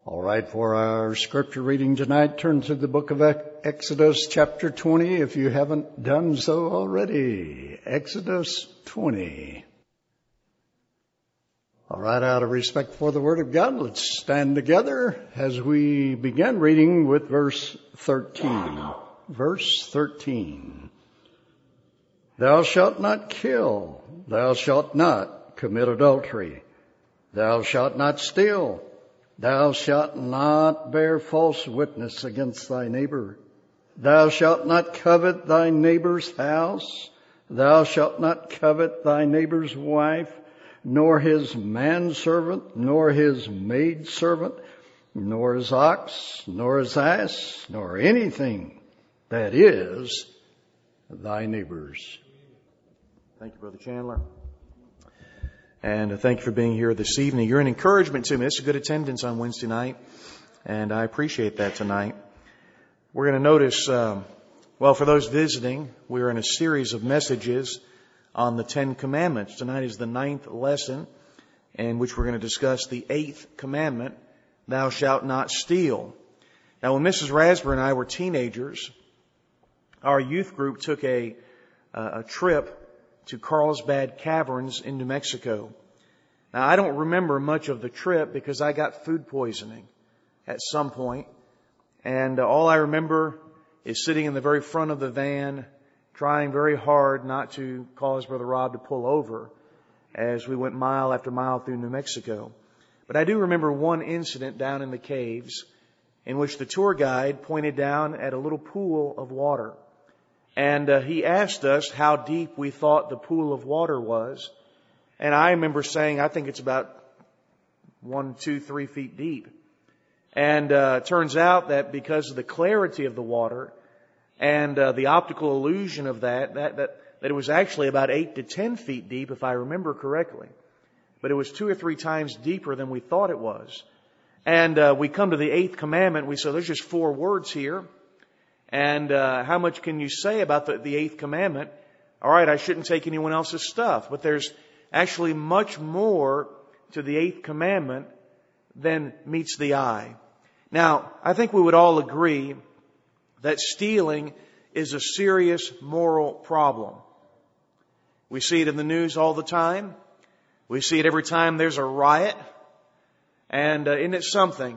All right, for our scripture reading tonight, turn to the book of Exodus chapter 20 if you haven't done so already. Exodus 20. All right, out of respect for the Word of God, let's stand together as we begin reading with verse 13. Verse 13. Thou shalt not kill. Thou shalt not commit adultery. Thou shalt not steal. Thou shalt not bear false witness against thy neighbor. Thou shalt not covet thy neighbor's house. Thou shalt not covet thy neighbor's wife, nor his manservant, nor his maidservant, nor his ox, nor his ass, nor anything that is thy neighbor's. Thank you, Brother Chandler. And thank you for being here this evening. You're an encouragement to me. It's a good attendance on Wednesday night, and I appreciate that tonight. We're going to notice, for those visiting, we're in a series of messages on the Ten Commandments. Tonight is the 9th lesson, in which we're going to discuss the 8th commandment, thou shalt not steal. Now, when Mrs. Rasber and I were teenagers, our youth group took a trip to Carlsbad Caverns in New Mexico. Now, I don't remember much of the trip because I got food poisoning at some point. And all I remember is sitting in the very front of the van, trying very hard not to cause Brother Rob to pull over as we went mile after mile through New Mexico. But I do remember one incident down in the caves in which the tour guide pointed down at a little pool of water. And he asked us how deep we thought the pool of water was. And I remember saying, I think it's about 1, 2, 3 feet deep. And it turns out that because of the clarity of the water and the optical illusion of that it was actually about 8 to 10 feet deep, if I remember correctly. But it was 2 or 3 times deeper than we thought it was. And we come to the 8th commandment. We say, there's just 4 words here. And how much can you say about the 8th commandment? All right, I shouldn't take anyone else's stuff. But there's actually much more to the 8th commandment than meets the eye. Now, I think we would all agree that stealing is a serious moral problem. We see it in the news all the time. We see it every time there's a riot. And isn't it something?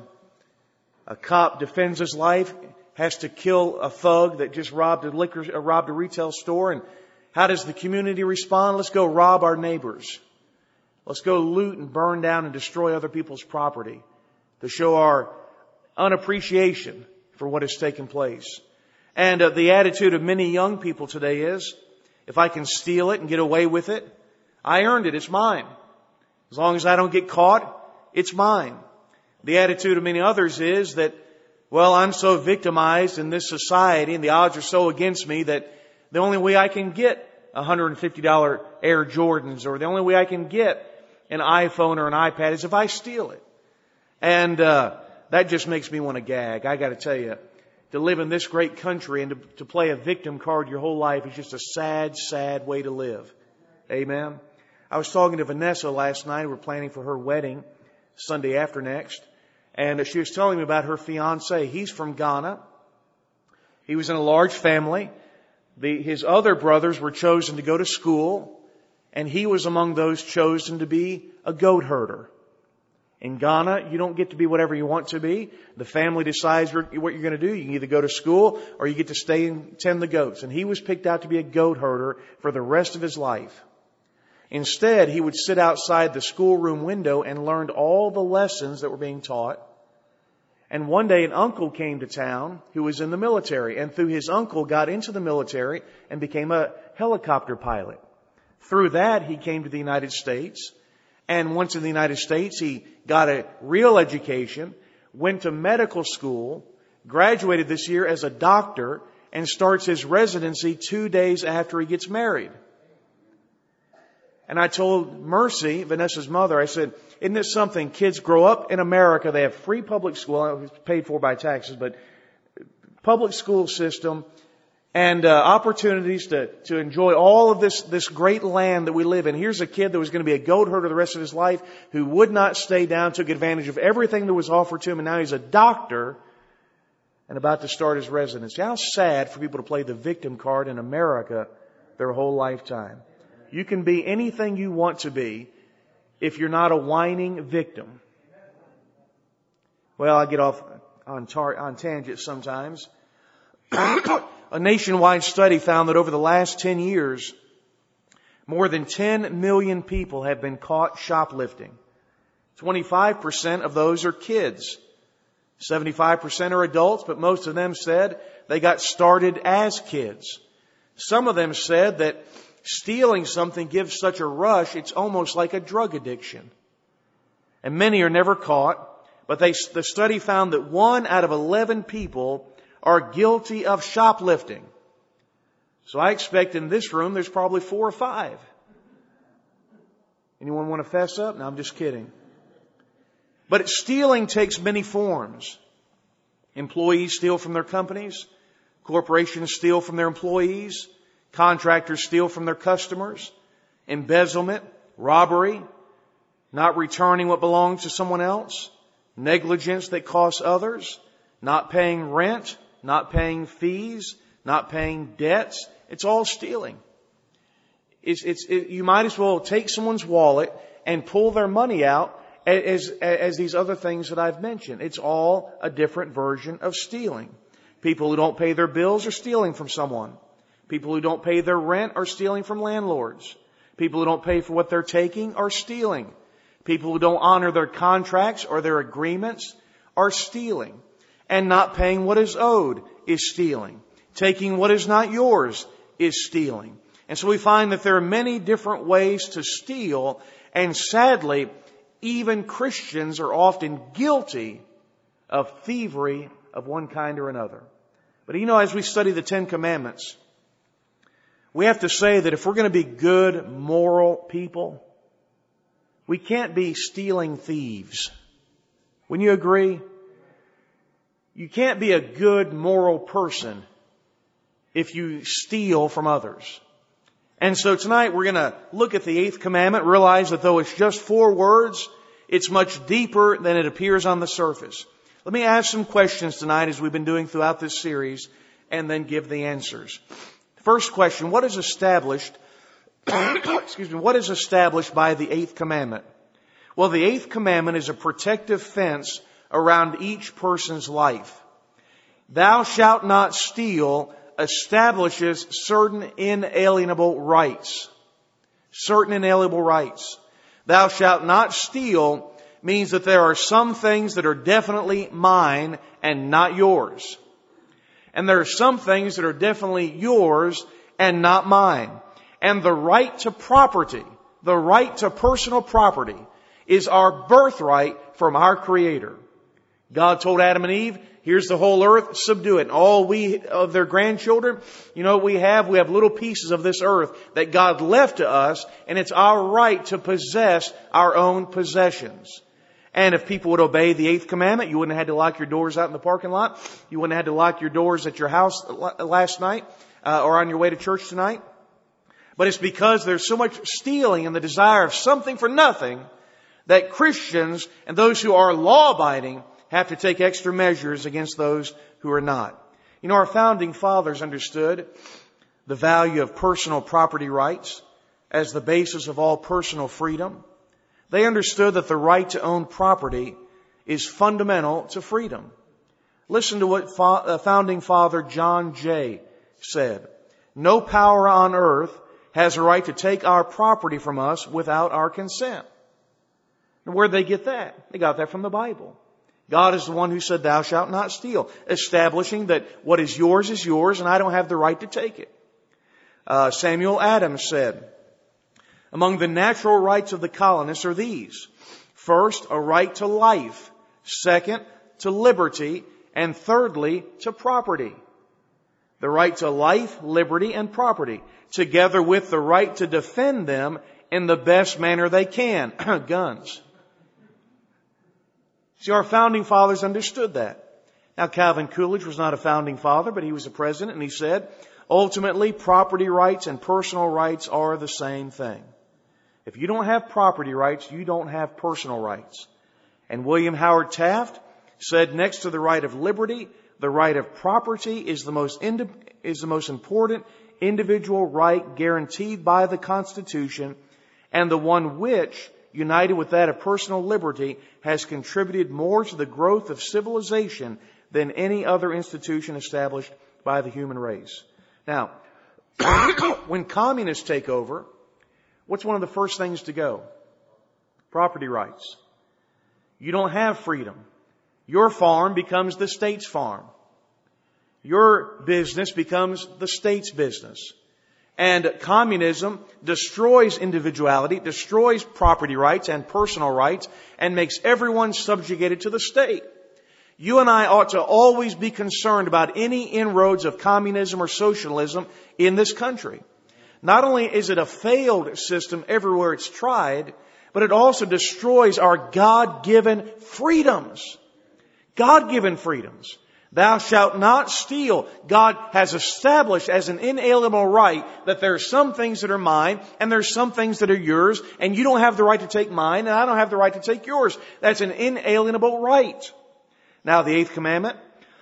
A cop defends his life, has to kill a thug that just robbed a retail store. And how does the community respond? Let's go rob our neighbors. Let's go loot and burn down and destroy other people's property to show our unappreciation for what has taken place. And the attitude of many young people today is, if I can steal it and get away with it, I earned it, it's mine. As long as I don't get caught, it's mine. The attitude of many others is that, well, I'm so victimized in this society and the odds are so against me that the only way I can get $150 Air Jordans or the only way I can get an iPhone or an iPad is if I steal it. And that just makes me want to gag. I got to tell you, to live in this great country and to play a victim card your whole life is just a sad, sad way to live. Amen. I was talking to Vanessa last night. We're planning for her wedding Sunday after next. And she was telling me about her fiancé. He's from Ghana. He was in a large family. His other brothers were chosen to go to school. And he was among those chosen to be a goat herder. In Ghana, you don't get to be whatever you want to be. The family decides what you're going to do. You can either go to school or you get to stay and tend the goats. And he was picked out to be a goat herder for the rest of his life. Instead, he would sit outside the schoolroom window and learned all the lessons that were being taught. And one day an uncle came to town who was in the military. And through his uncle got into the military and became a helicopter pilot. Through that, he came to the United States. And once in the United States, he got a real education, went to medical school, graduated this year as a doctor, and starts his residency 2 days after he gets married. And I told Mercy, Vanessa's mother, I said, isn't this something? Kids grow up in America. They have free public school. It's paid for by taxes, but public school system. and opportunities to enjoy all of this great land that we live in. Here's a kid that was going to be a goat herder the rest of his life, who would not stay down, took advantage of everything that was offered to him, and now he's a doctor and about to start his residency. How sad for people to play the victim card in America their whole lifetime. You can be anything you want to be if you're not a whining victim. Well, I get off on tangents sometimes. A nationwide study found that over the last 10 years, more than 10 million people have been caught shoplifting. 25% of those are kids. 75% are adults, but most of them said they got started as kids. Some of them said that stealing something gives such a rush, it's almost like a drug addiction. And many are never caught, but the study found that 1 out of 11 people are guilty of shoplifting. So I expect in this room there's probably 4 or 5. Anyone want to fess up? No, I'm just kidding. But stealing takes many forms. Employees steal from their companies. Corporations steal from their employees. Contractors steal from their customers. Embezzlement, robbery, not returning what belongs to someone else, negligence that costs others, not paying rent, not paying fees, not paying debts. It's all stealing. You might as well take someone's wallet and pull their money out as these other things that I've mentioned. It's all a different version of stealing. People who don't pay their bills are stealing from someone. People who don't pay their rent are stealing from landlords. People who don't pay for what they're taking are stealing. People who don't honor their contracts or their agreements are stealing. And not paying what is owed is stealing. Taking what is not yours is stealing. And so we find that there are many different ways to steal, and sadly, even Christians are often guilty of thievery of one kind or another. But as we study the 10 Commandments, we have to say that if we're going to be good, moral people, we can't be stealing thieves. Wouldn't you agree? You can't be a good, moral person if you steal from others. And so tonight we're going to look at the 8th commandment, realize that though it's just 4 words, it's much deeper than it appears on the surface. Let me ask some questions tonight, as we've been doing throughout this series, and then give the answers. First question, what is established what is established by the 8th commandment? Well, the 8th commandment is a protective fence around each person's life. Thou shalt not steal establishes certain inalienable rights. Certain inalienable rights. Thou shalt not steal means that there are some things that are definitely mine and not yours. And there are some things that are definitely yours and not mine. And the right to property, the right to personal property, is our birthright from our Creator. God told Adam and Eve, here's the whole earth, subdue it. And all of their grandchildren, what we have? We have little pieces of this earth that God left to us, and it's our right to possess our own possessions. And if people would obey the 8th commandment, you wouldn't have had to lock your doors out in the parking lot. You wouldn't have had to lock your doors at your house last night or on your way to church tonight. But it's because there's so much stealing and the desire of something for nothing that Christians and those who are law-abiding have to take extra measures against those who are not. Our founding fathers understood the value of personal property rights as the basis of all personal freedom. They understood that the right to own property is fundamental to freedom. Listen to what founding father John Jay said. No power on earth has a right to take our property from us without our consent. And where'd they get that? They got that from the Bible. God is the one who said, thou shalt not steal, establishing that what is yours and I don't have the right to take it. Samuel Adams said, among the natural rights of the colonists are these. First, a right to life. Second, to liberty. And thirdly, to property. The right to life, liberty, and property, together with the right to defend them in the best manner they can. Guns. See, our founding fathers understood that. Now, Calvin Coolidge was not a founding father, but he was a president, and he said, Ultimately, property rights and personal rights are the same thing. If you don't have property rights, you don't have personal rights. And William Howard Taft said next to the right of liberty, the right of property is the most important individual right guaranteed by the Constitution, and the one which, united with that of personal liberty, has contributed more to the growth of civilization than any other institution established by the human race. Now, when communists take over, what's one of the first things to go? Property rights. You don't have freedom. Your farm becomes the state's farm. Your business becomes the state's business. And communism destroys individuality, destroys property rights and personal rights, and makes everyone subjugated to the state. You and I ought to always be concerned about any inroads of communism or socialism in this country. Not only is it a failed system everywhere it's tried, but it also destroys our God-given freedoms. God-given freedoms. Thou shalt not steal. God has established as an inalienable right that there are some things that are mine and there's some things that are yours, and you don't have the right to take mine and I don't have the right to take yours. That's an inalienable right. Now, the eighth commandment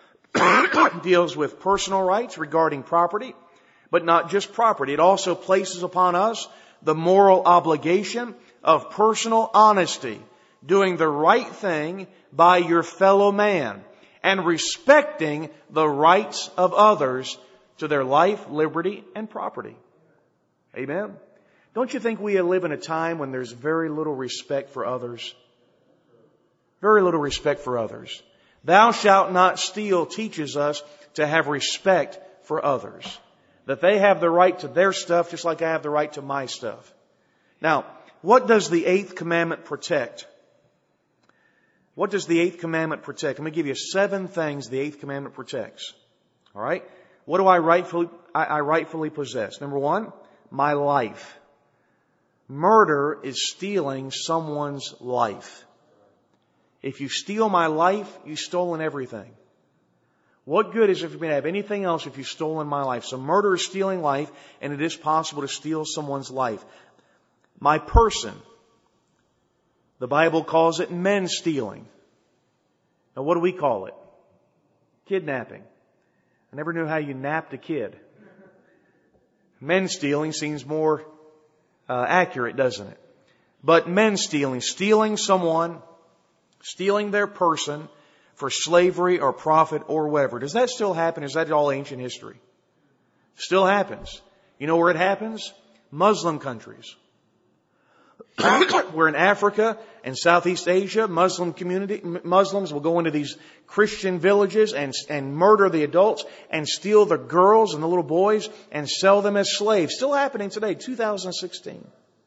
deals with personal rights regarding property, but not just property. It also places upon us the moral obligation of personal honesty, doing the right thing by your fellow man, and respecting the rights of others to their life, liberty, and property. Amen? Don't you think we live in a time when there's very little respect for others? Very little respect for others. Thou shalt not steal teaches us to have respect for others. That they have the right to their stuff just like I have the right to my stuff. Now, what does the eighth commandment protect? What does the eighth commandment protect? I'm going to give you 7 things the eighth commandment protects. All right? What do I rightfully possess? Number 1, my life. Murder is stealing someone's life. If you steal my life, you've stolen everything. What good is it for me to have anything else if you've stolen my life? So murder is stealing life, and it is possible to steal someone's life. My person. The Bible calls it men stealing. Now what do we call it? Kidnapping. I never knew how you napped a kid. Men stealing seems more accurate, doesn't it? But men stealing someone, stealing their person for slavery or profit or whatever. Does that still happen? Is that all ancient history? Still happens. You know where it happens? Muslim countries. Where in Africa and Southeast Asia, Muslims will go into these Christian villages and murder the adults and steal the girls and the little boys and sell them as slaves. Still happening today, 2016.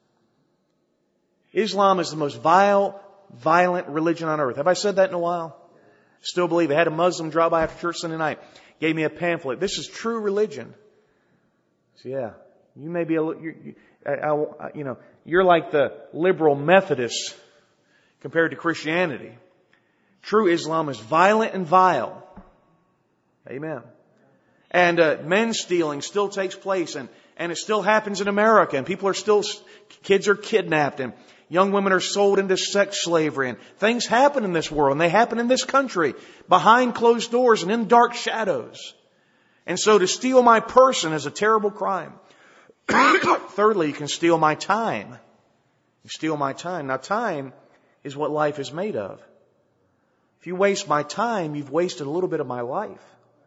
Islam is the most violent religion on earth. Have I said that in a while? Still believe it. I had a Muslim drop by after church Sunday night. Gave me a pamphlet. This is true religion. So yeah, you may be you're like the liberal Methodists compared to Christianity. True Islam is violent and vile. Amen. And men stealing still takes place, and it still happens in America, and kids are kidnapped, and young women are sold into sex slavery, and things happen in this world, and they happen in this country, behind closed doors and in dark shadows. And so to steal my person is a terrible crime. Thirdly, you can steal my time. You steal my time. Now, time is what life is made of. If you waste my time, you've wasted a little bit of my life.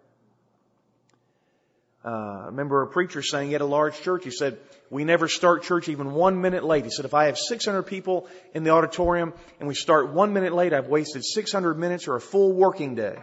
I remember a preacher saying at a large church, he said, we never start church even 1 minute late. He said, if I have 600 people in the auditorium and we start 1 minute late, I've wasted 600 minutes or a full working day.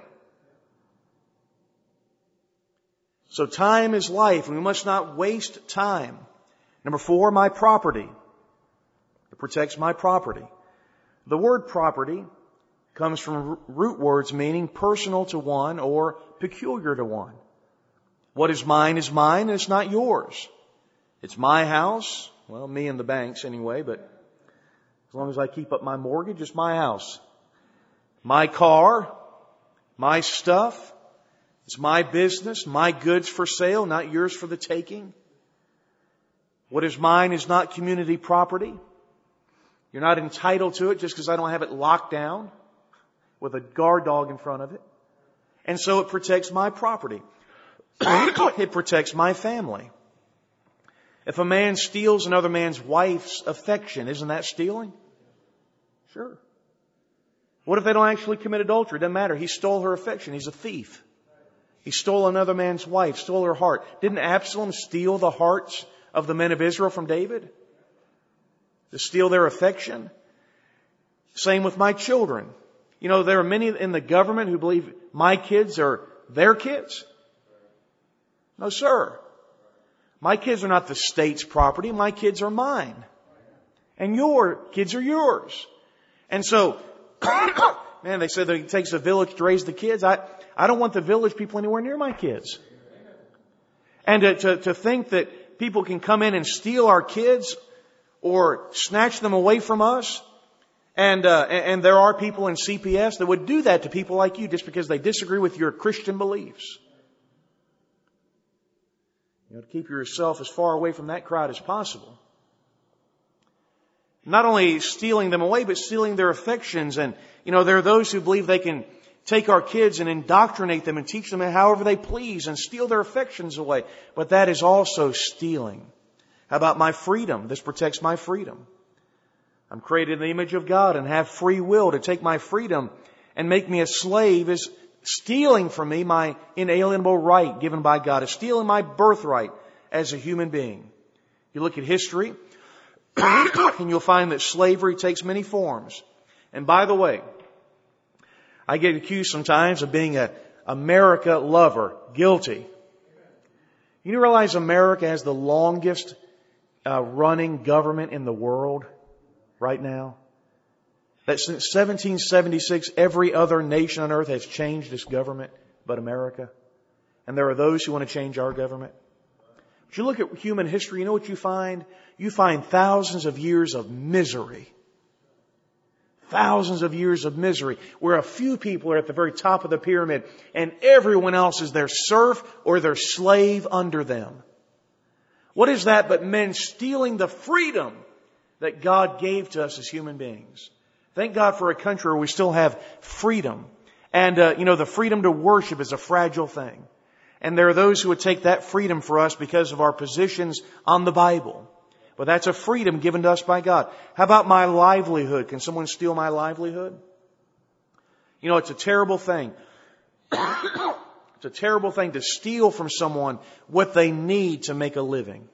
So time is life, and we must not waste time. Number 4, my property. It protects my property. The word property comes from root words meaning personal to one or peculiar to one. What is mine, and it's not yours. It's my house. Well, me and the banks anyway, but as long as I keep up my mortgage, it's my house. My car, my stuff, It's my business, my goods for sale, not yours for the taking. What is mine is not community property. You're not entitled to it just because I don't have it locked down with a guard dog in front of it. And so it protects my property. It protects my family. If a man steals another man's wife's affection, isn't that stealing? Sure. What if they don't actually commit adultery? It doesn't matter. He stole her affection. He's a thief. He stole another man's wife, stole her heart. Didn't Absalom steal the hearts of the men of Israel from David? To steal their affection? Same with my children. You know, there are many in the government who believe my kids are their kids. No, sir. My kids are not the state's property. My kids are mine. And your kids are yours. And so, man, they say that it takes a village to raise the kids. I don't want the village people anywhere near my kids. And to think that people can come in and steal our kids or snatch them away from us. And there are people in CPS that would do that to people like you just because they disagree with your Christian beliefs. You know, to keep yourself as far away from that crowd as possible. Not only stealing them away, but stealing their affections. And, you know, there are those who believe they can take our kids and indoctrinate them and teach them however they please and steal their affections away. But that is also stealing. How about my freedom? This protects my freedom. I'm created in the image of God and have free will. To take my freedom and make me a slave is stealing from me my inalienable right given by God. It's stealing my birthright as a human being. You look at history and you'll find that slavery takes many forms. And by the way, I get accused sometimes of being an America lover. Guilty. You realize America has the longest running government in the world right now? That since 1776, every other nation on earth has changed its government but America. And there are those who want to change our government. If you look at human history, you know what you find? You find thousands of years of misery. Thousands of years of misery where a few people are at the very top of the pyramid and everyone else is their serf or their slave under them. What is that but men stealing the freedom that God gave to us as human beings? Thank God for a country where we still have freedom. And, the freedom to worship is a fragile thing. And there are those who would take that freedom for us because of our positions on the Bible. But that's a freedom given to us by God. How about my livelihood? Can someone steal my livelihood? You know, it's a terrible thing. It's a terrible thing to steal from someone what they need to make a living.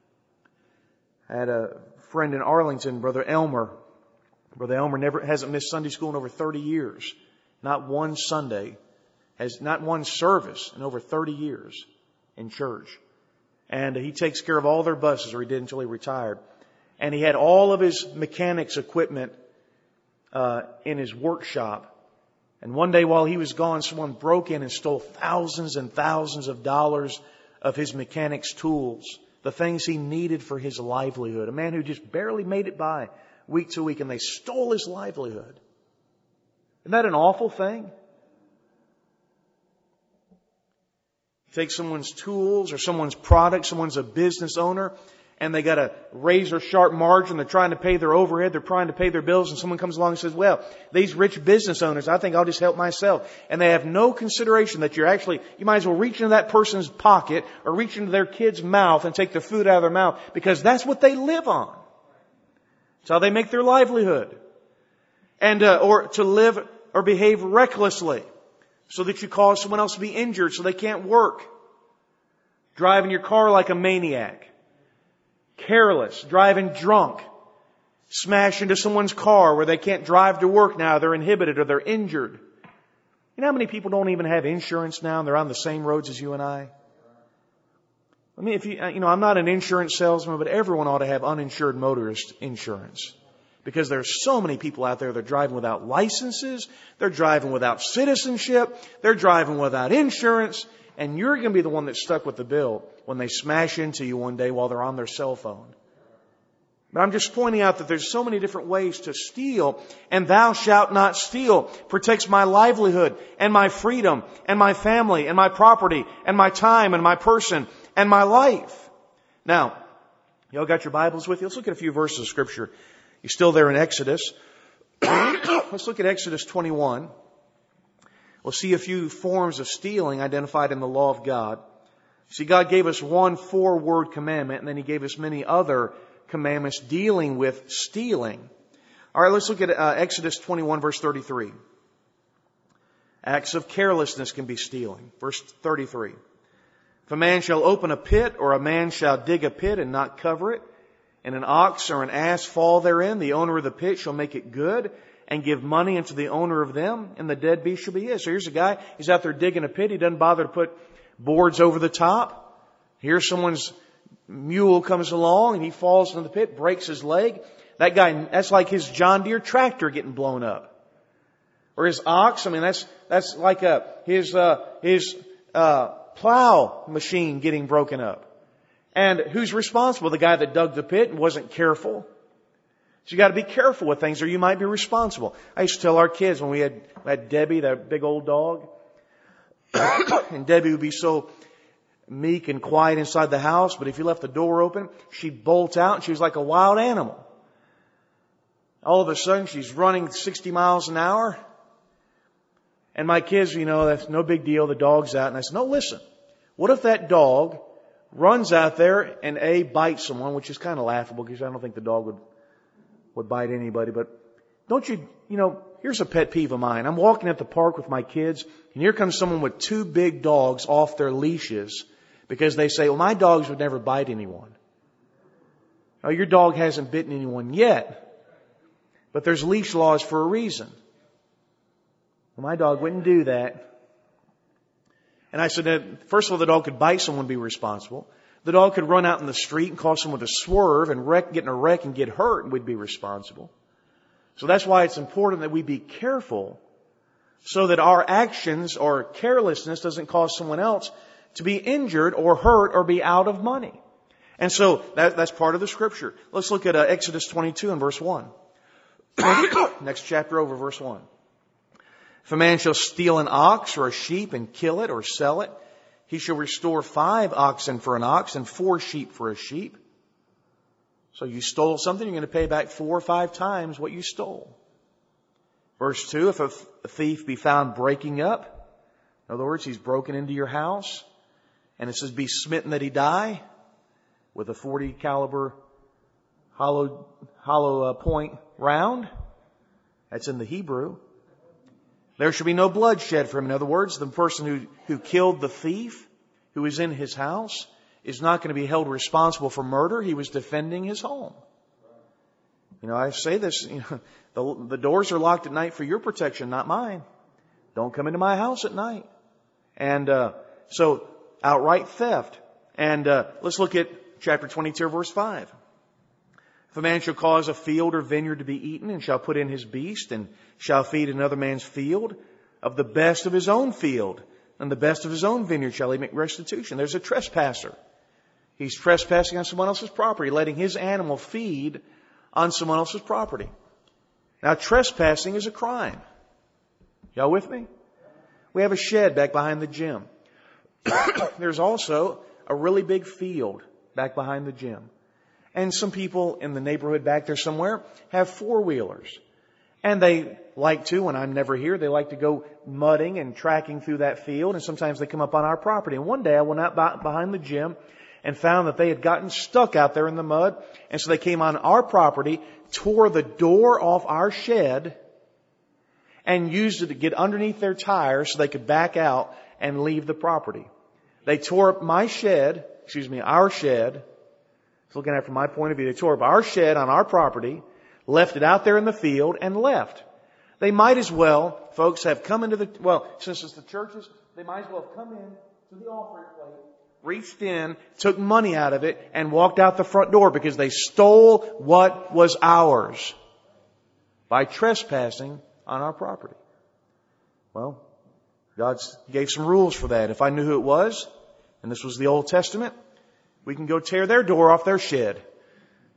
I had a friend in Arlington, Brother Elmer. Brother Elmer hasn't missed Sunday school in over 30 years. Not one Sunday. Has not one service in over 30 years in church. And he takes care of all their buses, or he did until he retired. And he had all of his mechanics equipment in his workshop. And one day while he was gone, someone broke in and stole thousands and thousands of dollars of his mechanics tools, the things he needed for his livelihood. A man who just barely made it by week to week, and they stole his livelihood. Isn't that an awful thing? Take someone's tools or someone's product, someone's a business owner, and they got a razor sharp margin. They're trying to pay their overhead. They're trying to pay their bills. And someone comes along and says, well, these rich business owners, I think I'll just help myself. And they have no consideration that you might as well reach into that person's pocket or reach into their kid's mouth and take the food out of their mouth because that's what they live on. It's how they make their livelihood. And, or to live or behave recklessly so that you cause someone else to be injured so they can't work. Driving your car like a maniac. Careless. Driving drunk. Smash into someone's car where they can't drive to work now. They're inhibited or they're injured. You know how many people don't even have insurance now and they're on the same roads as you and I? I mean, I'm not an insurance salesman, but everyone ought to have uninsured motorist insurance. Because there's so many people out there that are driving without licenses. They're driving without citizenship. They're driving without insurance. And you're going to be the one that's stuck with the bill when they smash into you one day while they're on their cell phone. But I'm just pointing out that there's so many different ways to steal. And thou shalt not steal protects my livelihood and my freedom and my family and my property and my time and my person and my life. Now, y'all got your Bibles with you? Let's look at a few verses of Scripture. You're still there in Exodus. Let's look at Exodus 21. We'll see a few forms of stealing identified in the law of God. See, God gave us one 4-word commandment, and then He gave us many other commandments dealing with stealing. All right, let's look at Exodus 21, verse 33. Acts of carelessness can be stealing. Verse 33. If a man shall open a pit, or a man shall dig a pit and not cover it, and an ox or an ass fall therein, the owner of the pit shall make it good, and give money unto the owner of them, and the dead beast shall be his. So here's a guy, he's out there digging a pit, he doesn't bother to put boards over the top. Here's someone's mule comes along and he falls into the pit, breaks his leg. That guy, that's like his John Deere tractor getting blown up. Or his ox, I mean, that's like his plow machine getting broken up. And who's responsible? The guy that dug the pit and wasn't careful. So you got to be careful with things or you might be responsible. I used to tell our kids when we had Debbie, that big old dog, and Debbie would be so meek and quiet inside the house, but if you left the door open, she'd bolt out and she was like a wild animal. All of a sudden, she's running 60 miles an hour. And my kids, that's no big deal. The dog's out. And I said, no, listen. What if that dog runs out there and bites someone, which is kind of laughable because I don't think the dog would bite anybody. But don't you, here's a pet peeve of mine. I'm walking at the park with my kids and here comes someone with 2 big dogs off their leashes because they say, well, my dogs would never bite anyone. Oh, your dog hasn't bitten anyone yet. But there's leash laws for a reason. Well, my dog wouldn't do that. And I said, first of all, the dog could bite someone and be responsible. The dog could run out in the street and cause someone to swerve and get in a wreck and get hurt and we'd be responsible. So that's why it's important that we be careful so that our actions or carelessness doesn't cause someone else to be injured or hurt or be out of money. And so that's part of the Scripture. Let's look at Exodus 22 and verse 1. Next chapter over, verse 1. If a man shall steal an ox or a sheep and kill it or sell it, he shall restore 5 oxen for an ox and 4 sheep for a sheep. So you stole something, you're going to pay back 4 or 5 times what you stole. Verse 2, if a thief be found breaking up, in other words, he's broken into your house, and it says, be smitten that he die, with a 40 caliber hollow point round. That's in the Hebrew. There should be no blood shed for him. In other words, the person who killed the thief, who is in his house, is not going to be held responsible for murder. He was defending his home. I say this, the doors are locked at night for your protection, not mine. Don't come into my house at night. And so outright theft. And let's look at chapter 22, verse 5. If a man shall cause a field or vineyard to be eaten, and shall put in his beast, and shall feed another man's field, of the best of his own field, and the best of his own vineyard shall he make restitution. There's a trespasser. He's trespassing on someone else's property, letting his animal feed on someone else's property. Now, trespassing is a crime. Y'all with me? We have a shed back behind the gym. There's also a really big field back behind the gym. And some people in the neighborhood back there somewhere have 4-wheelers. And they like to, when I'm never here, they like to go mudding and tracking through that field. And sometimes they come up on our property. And one day I went out behind the gym and found that they had gotten stuck out there in the mud. And so they came on our property, tore the door off our shed, and used it to get underneath their tires so they could back out and leave the property. They tore up our shed. Looking at it from my point of view, they tore up our shed on our property, left it out there in the field, and left. They might as well, folks, have come into since it's the churches, they might as well have come in to the offering plate, reached in, took money out of it, and walked out the front door because they stole what was ours by trespassing on our property. Well, God gave some rules for that. If I knew who it was, and this was the Old Testament, we can go tear their door off their shed.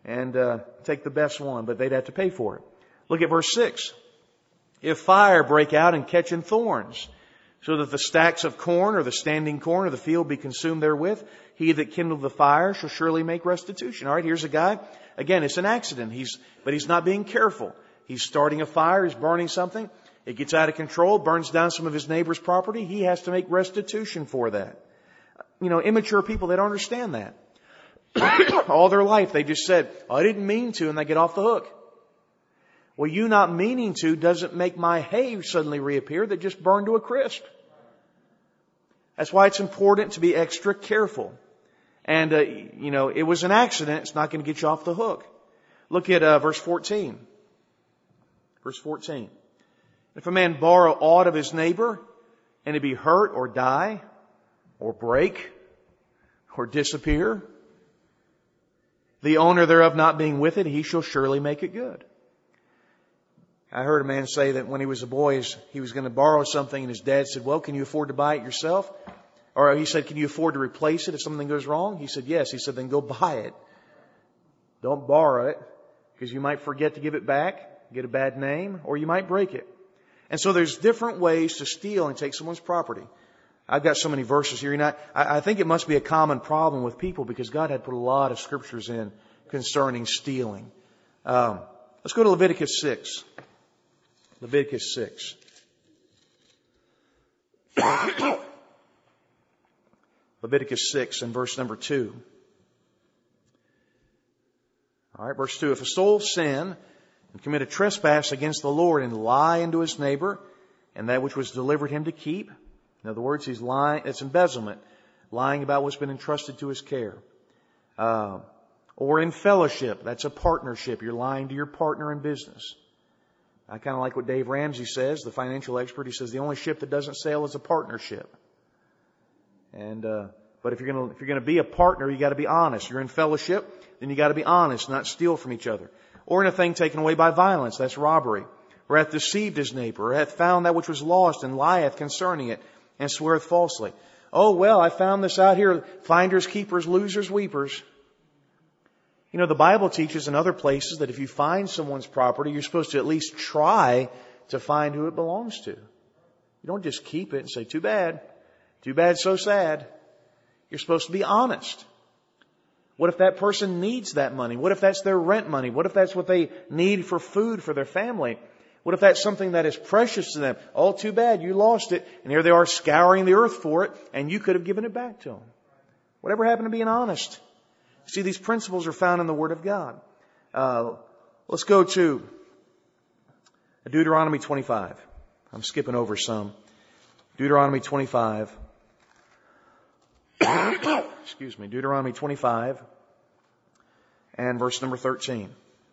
and take the best one, but they'd have to pay for it. Look at verse 6. If fire break out and catch in thorns, so that the stacks of corn or the standing corn of the field be consumed therewith, he that kindled the fire shall surely make restitution. All right, here's a guy. Again, it's an accident. But he's not being careful. He's starting a fire. He's burning something. It gets out of control, burns down some of his neighbor's property. He has to make restitution for that. Immature people, they don't understand that. All their life, they just said, I didn't mean to, and they get off the hook. Well, you not meaning to doesn't make my hay suddenly reappear that just burned to a crisp. That's why it's important to be extra careful. And, it was an accident. It's not going to get you off the hook. Look at verse 14. Verse 14. If a man borrow aught of his neighbor, and it be hurt or die, or break, or disappear, the owner thereof not being with it, he shall surely make it good. I heard a man say that when he was a boy, he was going to borrow something, and his dad said, well, can you afford to buy it yourself? Or he said, can you afford to replace it if something goes wrong? He said, yes. He said, then go buy it. Don't borrow it, because you might forget to give it back, get a bad name, or you might break it. And so there's different ways to steal and take someone's property. I've got so many verses here. I think it must be a common problem with people, because God had put a lot of scriptures in concerning stealing. Let's go to Leviticus 6. Leviticus 6. Leviticus 6 and verse number 2. All right, verse 2. If a soul sin and commit a trespass against the Lord and lie unto his neighbor, and that which was delivered him to keep, in other words, he's lying, it's embezzlement, lying about what's been entrusted to his care. Or in fellowship, that's a partnership. You're lying to your partner in business. I kind of like what Dave Ramsey says, the financial expert. He says the only ship that doesn't sail is a partnership. And but if you're going to be a partner, you got to be honest. You're in fellowship, then you got to be honest, not steal from each other. Or in a thing taken away by violence, that's robbery. Or hath deceived his neighbor, or hath found that which was lost, and lieth concerning it, and sweareth falsely. Oh, well, I found this out here. Finders, keepers, losers, weepers. The Bible teaches in other places that if you find someone's property, you're supposed to at least try to find who it belongs to. You don't just keep it and say, too bad. Too bad, so sad. You're supposed to be honest. What if that person needs that money? What if that's their rent money? What if that's what they need for food for their family? What if that's something that is precious to them? Oh, too bad, you lost it. And here they are scouring the earth for it, and you could have given it back to them. Whatever happened to being honest? See, these principles are found in the Word of God. Let's go to Deuteronomy 25. I'm skipping over some. Deuteronomy 25. Excuse me. Deuteronomy 25 and verse number 13.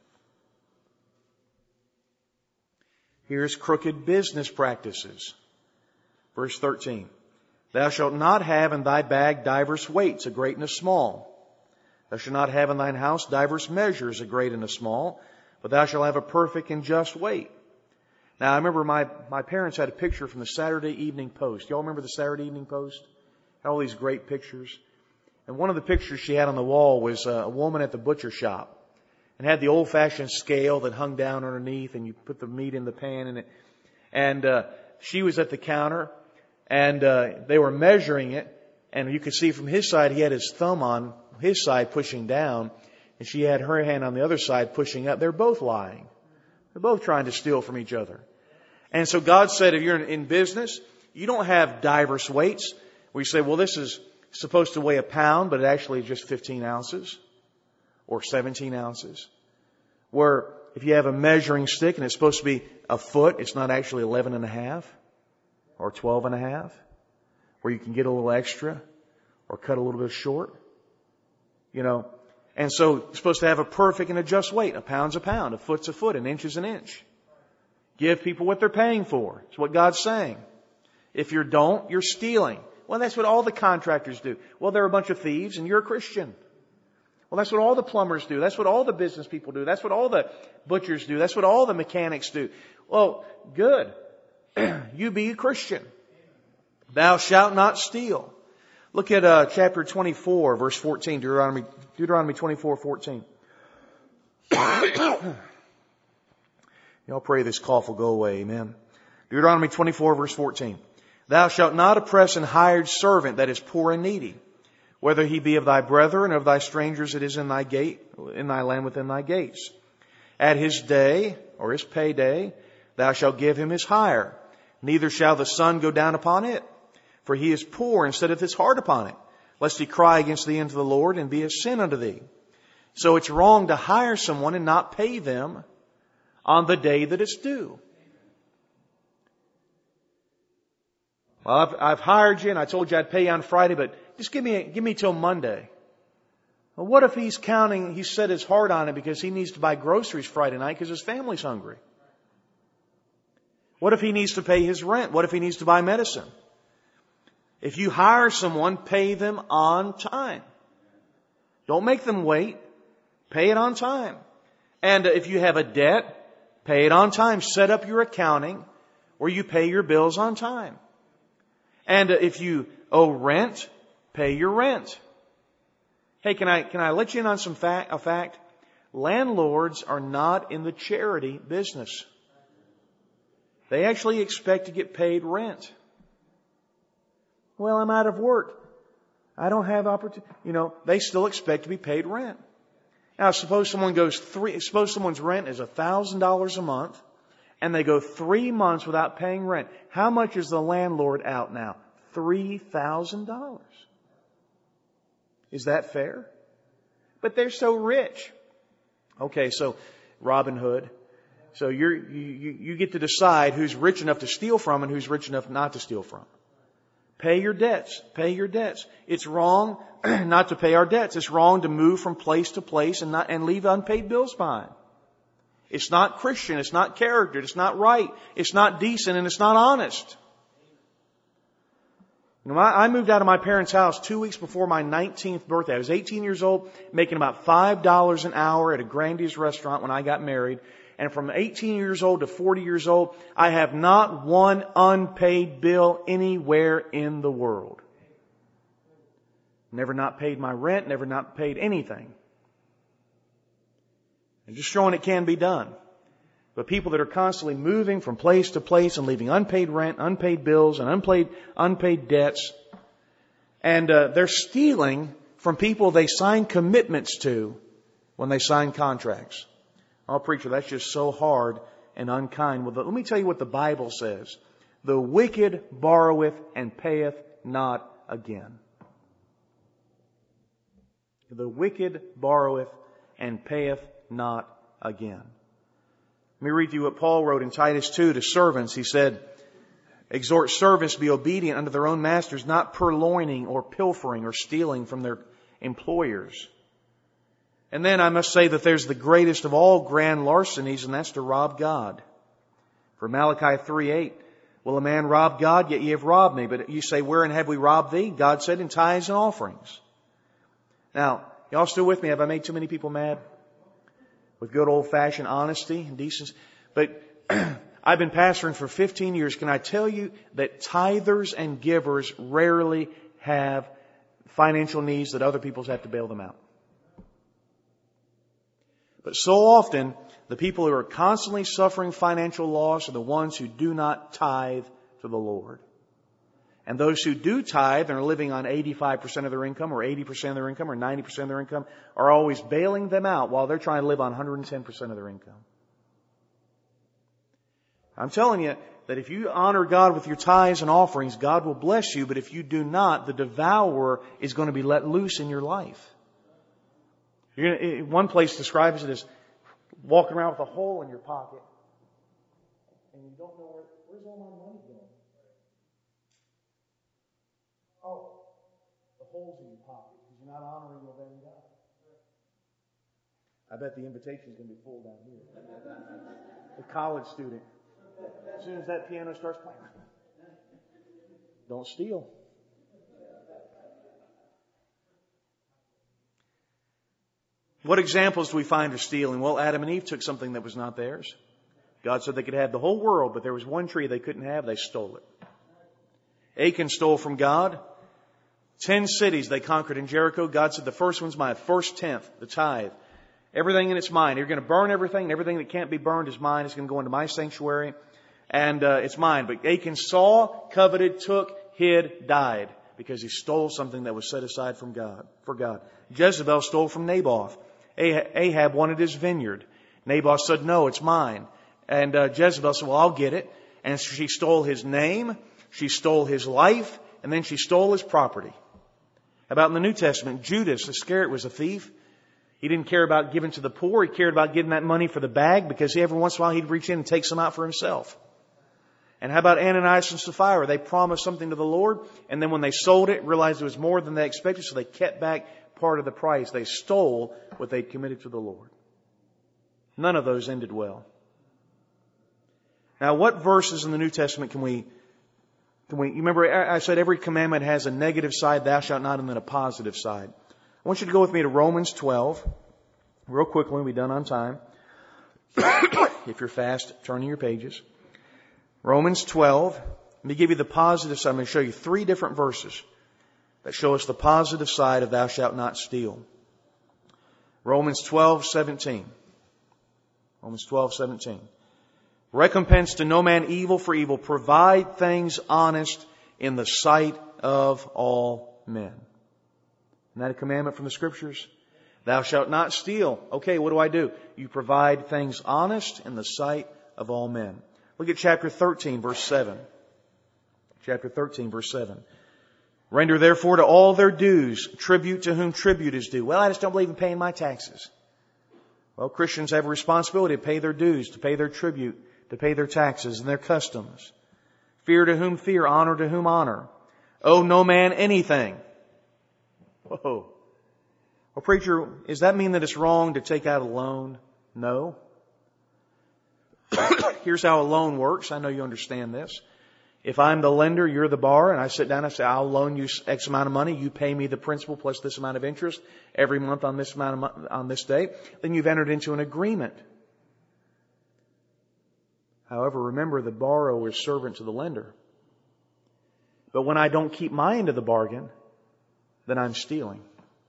Here's crooked business practices. Verse 13. Thou shalt not have in thy bag divers weights, a great and a small. Thou shalt not have in thine house divers measures, a great and a small, but thou shalt have a perfect and just weight. Now, I remember my parents had a picture from the Saturday Evening Post. Y'all remember the Saturday Evening Post? Had all these great pictures. And one of the pictures she had on the wall was a woman at the butcher shop, and had the old-fashioned scale that hung down underneath, and you put the meat in the pan in it. And she was at the counter, and they were measuring it, and you could see from his side, he had his thumb on his side pushing down, and she had her hand on the other side pushing up. They're both lying. They're both trying to steal from each other. And so God said, if you're in business, you don't have diverse weights. We say, well, this is supposed to weigh a pound, but it actually is just 15 ounces or 17 ounces. Where if you have a measuring stick and it's supposed to be a foot, it's not actually 11 and a half or 12 and a half, where you can get a little extra or cut a little bit short. And so you're supposed to have a perfect and a just weight. A pound's a pound, a foot's a foot, an inch is an inch. Give people what they're paying for. It's what God's saying. If you don't, you're stealing. Well, that's what all the contractors do. Well, they're a bunch of thieves and you're a Christian. Well, that's what all the plumbers do. That's what all the business people do. That's what all the butchers do. That's what all the mechanics do. Well, good. You be a Christian. Thou shalt not steal. Look at chapter 24, verse 14, Deuteronomy 24:14. Y'all pray this cough will go away. Amen. Deuteronomy 24, verse 14. Thou shalt not oppress an hired servant that is poor and needy, whether he be of thy brethren or of thy strangers that is in thy land within thy gates. At his day, or his payday, thou shalt give him his hire. Neither shall the sun go down upon it, for he is poor, and setteth his heart upon it, lest he cry against thee unto the Lord, and be a sin unto thee. So it's wrong to hire someone and not pay them on the day that it's due. Well, I've hired you and I told you I'd pay you on Friday, but just give me till Monday. Well, what if he's set his heart on it because he needs to buy groceries Friday night because his family's hungry? What if he needs to pay his rent? What if he needs to buy medicine? If you hire someone, pay them on time. Don't make them wait. Pay it on time. And if you have a debt, pay it on time. Set up your accounting where you pay your bills on time. And if you owe rent, pay your rent. Hey, can I let you in on a fact? Landlords are not in the charity business. They actually expect to get paid rent. Well, I'm out of work. I don't have opportunity. They still expect to be paid rent. Now, suppose someone's rent is $1,000 a month, and they go 3 months without paying rent. How much is the landlord out now? $3,000. Is that fair? But they're so rich. Okay, so Robin Hood. So you get to decide who's rich enough to steal from and who's rich enough not to steal from. Pay your debts. Pay your debts. It's wrong not to pay our debts. It's wrong to move from place to place and leave unpaid bills behind. It's not Christian. It's not character. It's not right. It's not decent, and it's not honest. I moved out of my parents' house 2 weeks before my 19th birthday. I was 18 years old, making about $5 an hour at a Grandy's restaurant when I got married. And from 18 years old to 40 years old, I have not one unpaid bill anywhere in the world. Never not paid my rent, never not paid anything. And just showing it can be done. But people that are constantly moving from place to place and leaving unpaid rent, unpaid bills, and unpaid debts, and they're stealing from people they sign commitments to when they sign contracts. Oh, preacher, that's just so hard and unkind. Well, let me tell you what the Bible says. The wicked borroweth and payeth not again. The wicked borroweth and payeth not again. Let me read you what Paul wrote in Titus 2 to servants. He said, exhort servants to be obedient unto their own masters, not purloining or pilfering or stealing from their employers. And then I must say that there's the greatest of all grand larcenies, and that's to rob God. For Malachi 3:8, will a man rob God? Yet ye have robbed me. But you say, wherein have we robbed thee? God said, in tithes and offerings. Now, y'all still with me? Have I made too many people mad? With good old-fashioned honesty and decency. But I've been pastoring for 15 years. Can I tell you that tithers and givers rarely have financial needs that other people have to bail them out? But so often, the people who are constantly suffering financial loss are the ones who do not tithe to the Lord. And those who do tithe and are living on 85% of their income or 80% of their income or 90% of their income are always bailing them out while they're trying to live on 110% of their income. I'm telling you that if you honor God with your tithes and offerings, God will bless you. But if you do not, the devourer is going to be let loose in your life. One place describes it as walking around with a hole in your pocket. And you don't know where's all my money going? Oh, the hole's in your pocket because you're not honoring your very God. I bet the invitation's going to be full down here. The college student. As soon as that piano starts playing, don't steal. What examples do we find of stealing? Well, Adam and Eve took something that was not theirs. God said they could have the whole world, but there was one tree they couldn't have. They stole it. Achan stole from God. 10 cities they conquered in Jericho. God said the first one's my first tenth, the tithe. Everything in it's mine. You're going to burn everything, and everything that can't be burned is mine. It's going to go into my sanctuary, and it's mine. But Achan saw, coveted, took, hid, died, because he stole something that was set aside for God. Jezebel stole from Naboth. Ahab wanted his vineyard. Naboth said, no, it's mine. And Jezebel said, well, I'll get it. And she stole his name, she stole his life, and then she stole his property. How about in the New Testament? Judas Iscariot was a thief. He didn't care about giving to the poor. He cared about getting that money for the bag, because every once in a while he'd reach in and take some out for himself. And how about Ananias and Sapphira? They promised something to the Lord, and then when they sold it, realized it was more than they expected, so they kept back part of the price. They stole what they'd committed to the Lord. None of those ended well. Now, what verses in the New Testament can we you remember I said every commandment has a negative side, thou shalt not, and then a positive side. I want you to go with me to Romans 12. Real quickly, we'll be done on time. If you're fast, turn your pages. Romans 12. Let me give you the positive side. I'm going to show you 3 different verses that show us the positive side of thou shalt not steal. Romans 12:17. Romans 12:17. Recompense to no man evil for evil. Provide things honest in the sight of all men. Isn't that a commandment from the Scriptures? Thou shalt not steal. Okay, what do? You provide things honest in the sight of all men. Look at chapter 13, verse 7. Chapter 13, verse 7. Render therefore to all their dues, tribute to whom tribute is due. Well, I just don't believe in paying my taxes. Well, Christians have a responsibility to pay their dues, to pay their tribute, to pay their taxes and their customs. Fear to whom fear, honor to whom honor. Owe no man anything. Whoa. Well, preacher, does that mean that it's wrong to take out a loan? No. Here's how a loan works. I know you understand this. If I'm the lender, you're the borrower, and I sit down and I say, I'll loan you X amount of money. You pay me the principal plus this amount of interest every month on this on this day. Then you've entered into an agreement. However, remember, the borrower is servant to the lender. But when I don't keep my end of the bargain, then I'm stealing.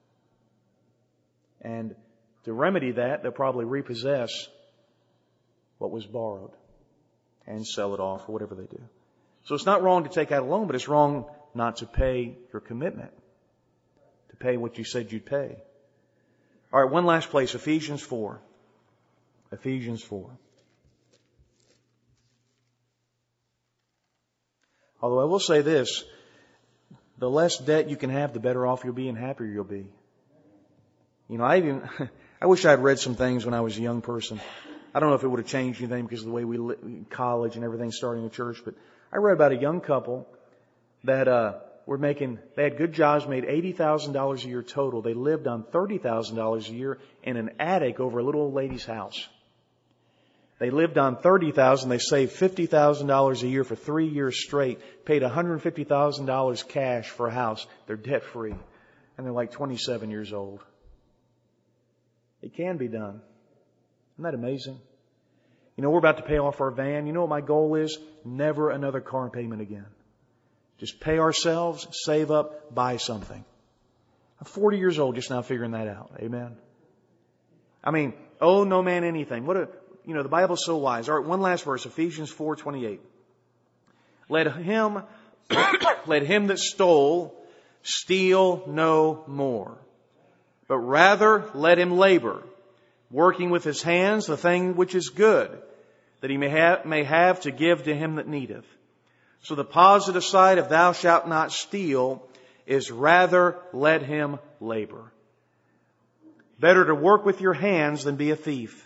And to remedy that, they'll probably repossess what was borrowed and sell it off or whatever they do. So it's not wrong to take out a loan, but it's wrong not to pay your commitment, to pay what you said you'd pay. All right, one last place, Ephesians 4. Ephesians 4. Although I will say this, the less debt you can have, the better off you'll be and happier you'll be. You know, I wish I had read some things when I was a young person. I don't know if it would have changed anything because of the way we lived in college and everything starting the church, but I read about a young couple that they had good jobs, made $80,000 a year total. They lived on $30,000 a year in an attic over a little old lady's house. They lived on $30,000. They saved $50,000 a year for 3 years straight, paid $150,000 cash for a house. They're debt free. And they're like 27 years old. It can be done. Isn't that amazing? You know, we're about to pay off our van. You know what my goal is? Never another car payment again. Just pay ourselves, save up, buy something. I'm 40 years old just now figuring that out. Amen. I mean, owe no man anything. The Bible's so wise. All right, one last verse, Ephesians 4:28. Let him that stole steal no more, but rather let him labor, working with his hands the thing which is good, that he may have to give to him that needeth. So the positive side of thou shalt not steal is rather let him labor. Better to work with your hands than be a thief.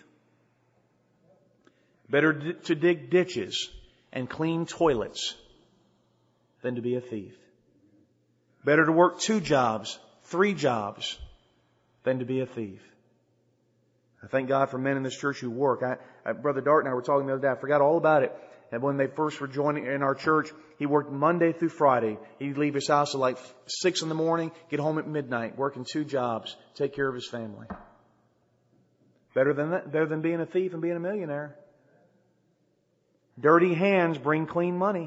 Better to dig ditches and clean toilets than to be a thief. Better to work 2 jobs, 3 jobs than to be a thief. I thank God for men in this church who work. Brother Dart and I were talking the other day. I forgot all about it. And when they first were joining in our church, he worked Monday through Friday. He'd leave his house at like 6 in the morning, get home at midnight, working 2 jobs, take care of his family. Better than that, better than being a thief and being a millionaire. Dirty hands bring clean money.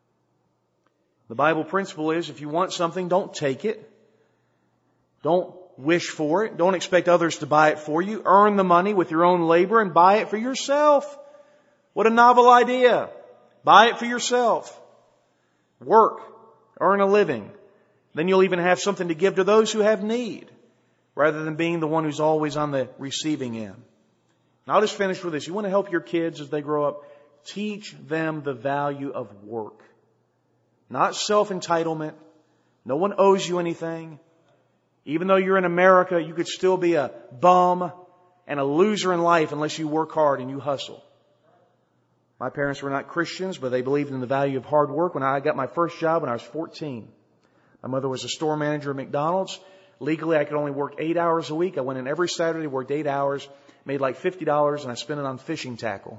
The Bible principle is if you want something, don't take it. Don't wish for it. Don't expect others to buy it for you. Earn the money with your own labor and buy it for yourself. What a novel idea. Buy it for yourself. Work. Earn a living. Then you'll even have something to give to those who have need, rather than being the one who's always on the receiving end. And I'll just finish with this. You want to help your kids as they grow up? Teach them the value of work. Not self-entitlement. No one owes you anything. Even though you're in America, you could still be a bum and a loser in life unless you work hard and you hustle. My parents were not Christians, but they believed in the value of hard work. When I got my first job when I was 14, my mother was a store manager at McDonald's. Legally, I could only work 8 hours a week. I went in every Saturday, worked 8 hours, made like $50, and I spent it on fishing tackle.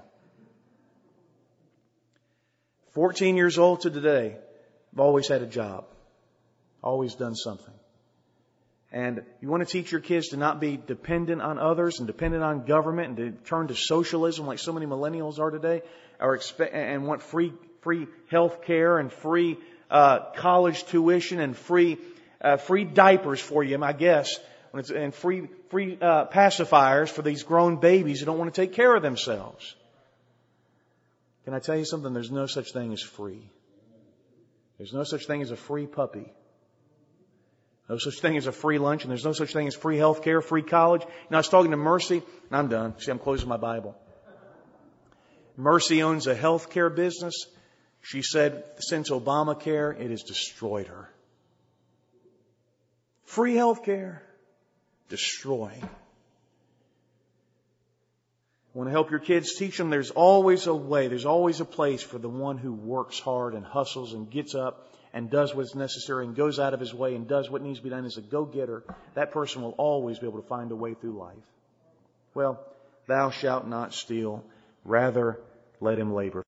14 years old to today, I've always had a job. Always done something. And you want to teach your kids to not be dependent on others and dependent on government and to turn to socialism like so many millennials are today, and want free health care and free college tuition and free diapers for you, I guess, and free pacifiers for these grown babies who don't want to take care of themselves. Can I tell you something? There's no such thing as free. There's no such thing as a free puppy. No such thing as a free lunch, and there's no such thing as free health care, free college. I was talking to Mercy, and I'm done. See, I'm closing my Bible. Mercy owns a health care business. She said since Obamacare, it has destroyed her. Free health care. Destroying. Want to help your kids? Teach them there's always a way, there's always a place for the one who works hard and hustles and gets up and does what's necessary and goes out of his way and does what needs to be done as a go-getter. That person will always be able to find a way through life. Well, thou shalt not steal. Rather, let him labor.